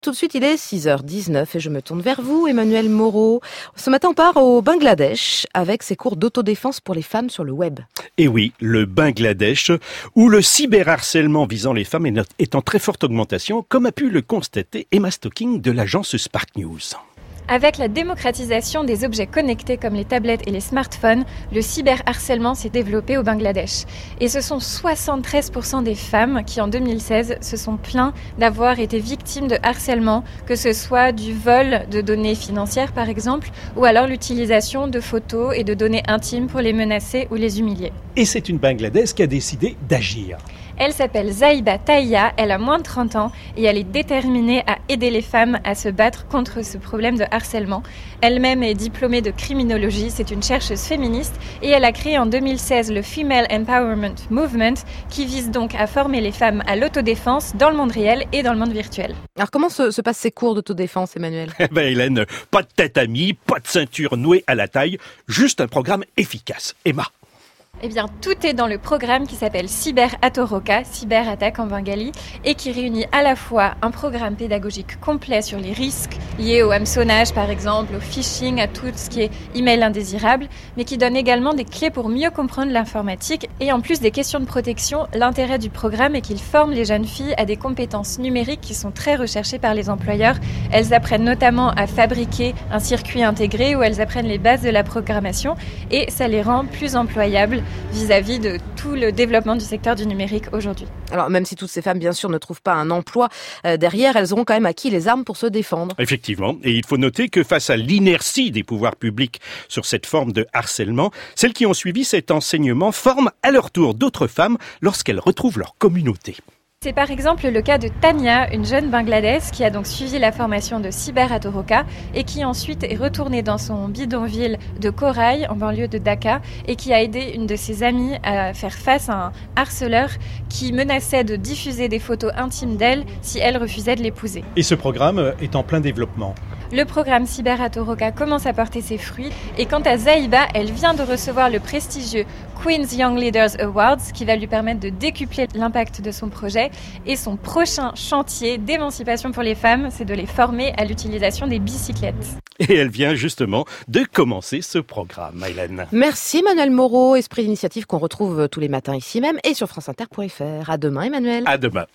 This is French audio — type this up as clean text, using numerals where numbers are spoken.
Tout de suite, il est 6h19 et je me tourne vers vous, Emmanuel Moreau. Ce matin, on part au Bangladesh avec ses cours d'autodéfense pour les femmes sur le web. Et oui, le Bangladesh, où le cyberharcèlement visant les femmes est en très forte augmentation, comme a pu le constater Emma Stocking de l'agence Spark News. Avec la démocratisation des objets connectés comme les tablettes et les smartphones, le cyberharcèlement s'est développé au Bangladesh. Et ce sont 73% des femmes qui, en 2016, se sont plaints d'avoir été victimes de harcèlement, que ce soit du vol de données financières par exemple, ou alors l'utilisation de photos et de données intimes pour les menacer ou les humilier. Et c'est une Bangladaise qui a décidé d'agir. Elle s'appelle Zahiba Tahia, elle a moins de 30 ans et elle est déterminée à aider les femmes à se battre contre ce problème de harcèlement. Elle-même est diplômée de criminologie, c'est une chercheuse féministe et elle a créé en 2016 le Female Empowerment Movement qui vise donc à former les femmes à l'autodéfense dans le monde réel et dans le monde virtuel. Alors comment se passent ces cours d'autodéfense, Emmanuel ? Hélène, pas de tête amie, pas de ceinture nouée à la taille, juste un programme efficace. Emma. Eh bien, tout est dans le programme qui s'appelle Cyber Atoroka, cyberattaque en bengali, et qui réunit à la fois un programme pédagogique complet sur les risques liés au hameçonnage, par exemple, au phishing, à tout ce qui est email indésirable, mais qui donne également des clés pour mieux comprendre l'informatique. Et en plus des questions de protection, l'intérêt du programme est qu'il forme les jeunes filles à des compétences numériques qui sont très recherchées par les employeurs. Elles apprennent notamment à fabriquer un circuit intégré où elles apprennent les bases de la programmation et ça les rend plus employables vis-à-vis de tout le développement du secteur du numérique aujourd'hui. Alors même si toutes ces femmes bien sûr ne trouvent pas un emploi derrière, elles auront quand même acquis les armes pour se défendre. Effectivement, et il faut noter que face à l'inertie des pouvoirs publics sur cette forme de harcèlement, celles qui ont suivi cet enseignement forment à leur tour d'autres femmes lorsqu'elles retrouvent leur communauté. C'est par exemple le cas de Tania, une jeune Bangladaise qui a donc suivi la formation de Cyber Atoroka et qui ensuite est retournée dans son bidonville de Korai, en banlieue de Dhaka, et qui a aidé une de ses amies à faire face à un harceleur qui menaçait de diffuser des photos intimes d'elle si elle refusait de l'épouser. Et ce programme est en plein développement. Le programme Cyber Atoroka commence à porter ses fruits et quant à Zahiba, elle vient de recevoir le prestigieux Queen's Young Leaders Awards qui va lui permettre de décupler l'impact de son projet et son prochain chantier d'émancipation pour les femmes, c'est de les former à l'utilisation des bicyclettes. Et elle vient justement de commencer ce programme, Hélène. Merci Emmanuel Moreau, esprit d'initiative qu'on retrouve tous les matins ici même et sur franceinter.fr. À demain Emmanuel. À demain.